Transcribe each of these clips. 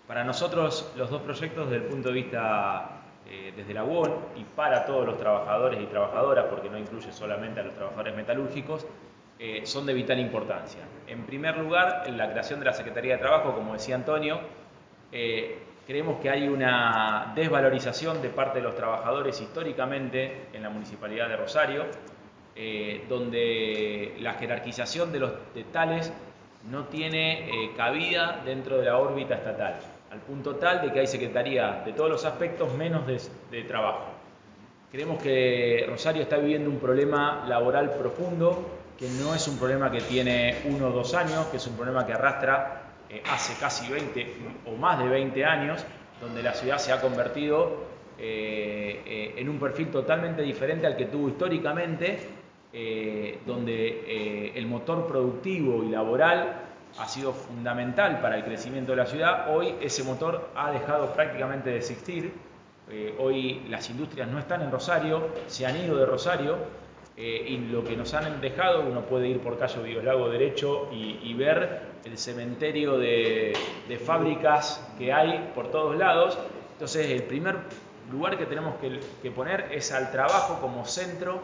Para nosotros, los dos proyectos, desde el punto de vista desde la UON y para todos los trabajadores y trabajadoras, porque no incluye solamente a los trabajadores metalúrgicos, son de vital importancia. En primer lugar, en la creación de la Secretaría de Trabajo, como decía Antonio, creemos que hay una desvalorización de parte de los trabajadores históricamente en la Municipalidad de Rosario, donde la jerarquización de tales no tiene cabida dentro de la órbita estatal, al punto tal de que hay secretaría de todos los aspectos menos de trabajo. Creemos que Rosario está viviendo un problema laboral profundo, que no es un problema que tiene 1 o 2 años, que es un problema que arrastra hace casi 20 o más de 20 años, donde la ciudad se ha convertido en un perfil totalmente diferente al que tuvo históricamente, donde el motor productivo y laboral ha sido fundamental para el crecimiento de la ciudad. Hoy ese motor ha dejado prácticamente de existir. Hoy las industrias no están en Rosario, se han ido de Rosario, y lo que nos han dejado, uno puede ir por calle Bioslago derecho y ver el cementerio de fábricas que hay por todos lados. Entonces el primer lugar que tenemos que poner es al trabajo como centro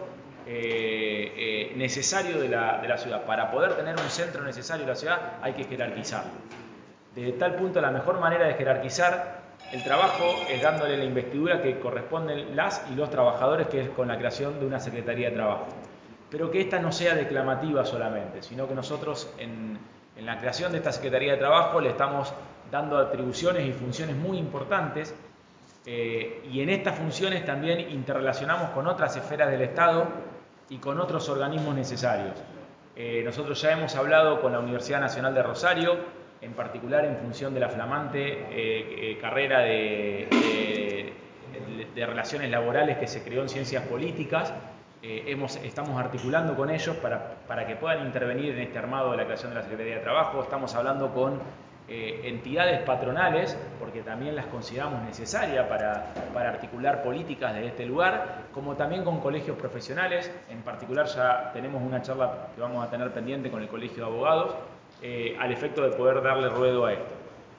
necesario de la ciudad. Para poder tener un centro necesario de la ciudad hay que jerarquizarlo. Desde tal punto, la mejor manera de jerarquizar el trabajo es dándole la investidura que corresponden las y los trabajadores, que es con la creación de una Secretaría de Trabajo. Pero que esta no sea declamativa solamente, sino que nosotros en la creación de esta Secretaría de Trabajo le estamos dando atribuciones y funciones muy importantes, y en estas funciones también interrelacionamos con otras esferas del Estado y con otros organismos necesarios. Nosotros ya hemos hablado con la Universidad Nacional de Rosario, en particular en función de la flamante carrera de relaciones laborales que se creó en Ciencias Políticas. Estamos articulando con ellos para que puedan intervenir en este armado de la creación de la Secretaría de Trabajo. Estamos hablando con entidades patronales, porque también las consideramos necesarias para articular políticas de este lugar, como también con colegios profesionales. En particular ya tenemos una charla que vamos a tener pendiente con el Colegio de Abogados, al efecto de poder darle ruedo a esto.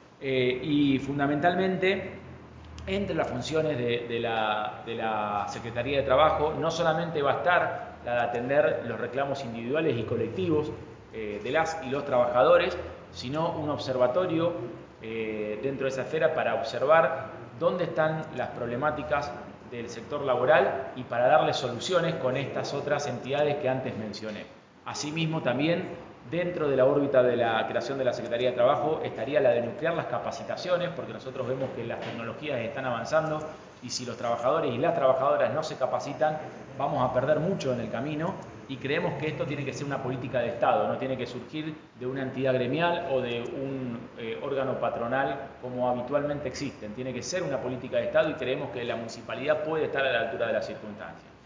Y fundamentalmente, entre las funciones de la Secretaría de Trabajo, no solamente va a estar la de atender los reclamos individuales y colectivos de las y los trabajadores, sino un observatorio dentro de esa esfera para observar dónde están las problemáticas del sector laboral y para darle soluciones con estas otras entidades que antes mencioné. Asimismo, también dentro de la órbita de la creación de la Secretaría de Trabajo estaría la de nuclear las capacitaciones, porque nosotros vemos que las tecnologías están avanzando y si los trabajadores y las trabajadoras no se capacitan, vamos a perder mucho en el camino, y creemos que esto tiene que ser una política de Estado, no tiene que surgir de una entidad gremial o de un órgano patronal como habitualmente existen. Tiene que ser una política de Estado y creemos que la municipalidad puede estar a la altura de las circunstancias.